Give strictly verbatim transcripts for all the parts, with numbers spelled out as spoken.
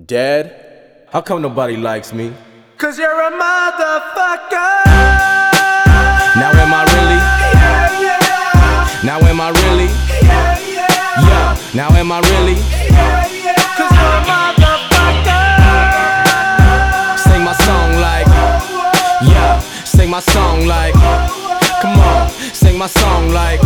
Dad, how come nobody likes me? Cause you're a motherfucker. Now am I really? Yeah, yeah. Now am I really? Yeah, yeah. Yeah. Now am I really? Yeah, yeah. Cause you're a motherfucker. Sing my song like, yeah. Sing my song like, come on. Sing my song like,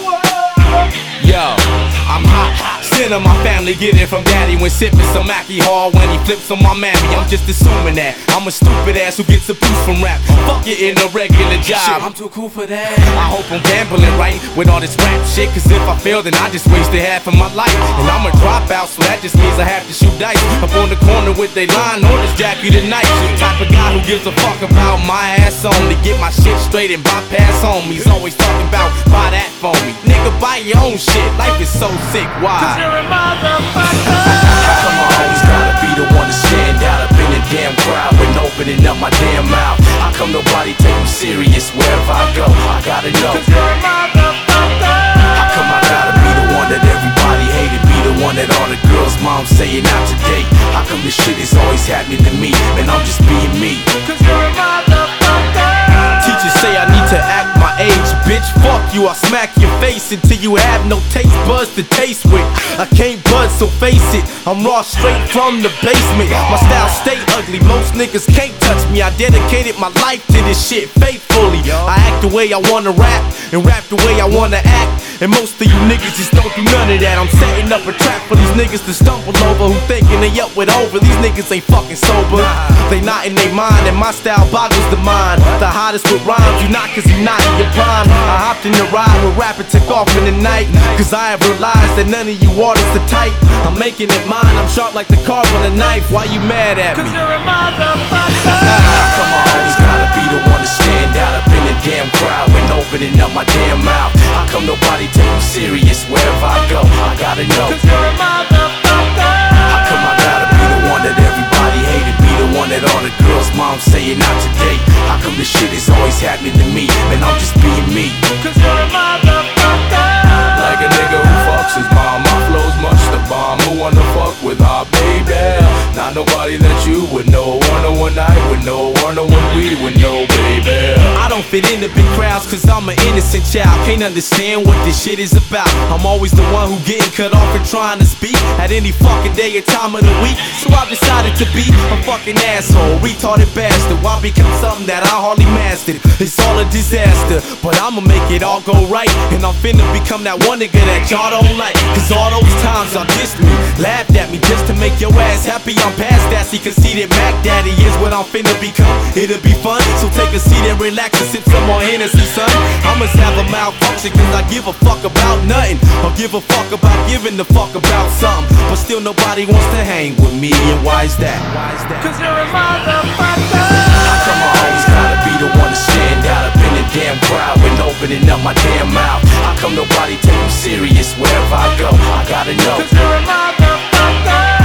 yo. I'm hot, hot. Sinner, my family get it from daddy when sipping some Mackie Hall when he flips on my mammy. I'm just assuming that I'm a stupid ass who gets a boost from rap. Fuck it in a regular job. Shit, I'm too cool for that. I hope I'm gambling right with all this rap shit, cause if I fail then I just wasted half of my life. And I'm a dropout, so that just means I have to shoot dice up on the corner with they line or this Jackie tonight. Type of guy who gives a fuck about my ass only. Get my shit straight and bypass homies. Always talking about buy that for me. Nigga, buy your own shit. Life is so sick, why? Cause you're a motherfucker. How come I always gotta be the one to stand out up in the damn crowd when opening up my damn mouth? How come nobody take me serious wherever I go? I gotta know. Cause you're a motherfucker. How come I gotta be the one that everybody hated? Be the one that all the girls' moms saying out to date? How come this shit is always happening to me? Man, I'm just being me. Cause you're a motherfucker. Teachers say I need to act my age, bitch, fuck you. I smack your face until you have no taste buds to taste with. I can't buzz, so face it, I'm raw straight from the basement. My style stay ugly, most niggas can't touch me. I dedicated my life to this shit faithfully. I act the way I wanna rap, and rap the way I wanna act. And most of you niggas just don't do none of that. I'm setting up a trap for these niggas to stumble over, who thinking they up with over. These niggas ain't fucking sober, they not in their mind, and my style boggles the mind. The hottest with rhymes, you not cause you not in your prime. I hopped in the ride with rap and took off in the night, cause I have realized that none of you artists are tight. I'm making it mine, I'm sharp like the carve on a knife. Why you mad at me? Cause you're a motherfucker. How come I always gotta be the one to stand out up in the damn crowd when opening up my damn mouth? How come nobody take me serious wherever I go? I gotta know. Cause you're a motherfucker. How come I gotta be the one that everybody hated? Be the one that all the girls' moms saying out to date? How come this shit is always happening to me? Man, I'm just being me. Cause you're a motherfucker. Like a nigga who fucks his mom, my flow's much the bomb. Who wanna fuck with our baby? Not nobody that you would know, or no one I would know, or no one we would know, baby. I don't fit into big crowds cause I'm an innocent child. Can't understand what this shit is about. I'm always the one who getting cut off and trying to speak at any fucking day or time of the week. So I've decided to be a fucking asshole, retarded bastard. Why become something that I hardly mastered? It's all a disaster, but I'ma make it all go right. And I'm finna become that one nigga that y'all don't like. Cause all those times y'all dissed me, laughed at me just to make your ass happy. I'm past that, see, conceited Mac Daddy is what I'm finna become. It'll be fun, so take a seat and relax and sip some more Hennessy, son. I must have a malfunction cause I give a fuck about nothing, or give a fuck about giving the fuck about something. But still nobody wants to hang with me, and why is that? Why is that? Cause you're a motherfucker. How come I always gotta be the one to stand out up in the damn crowd when opening up my damn mouth? How come nobody take me serious wherever I go? I gotta know. Cause you're a motherfucker.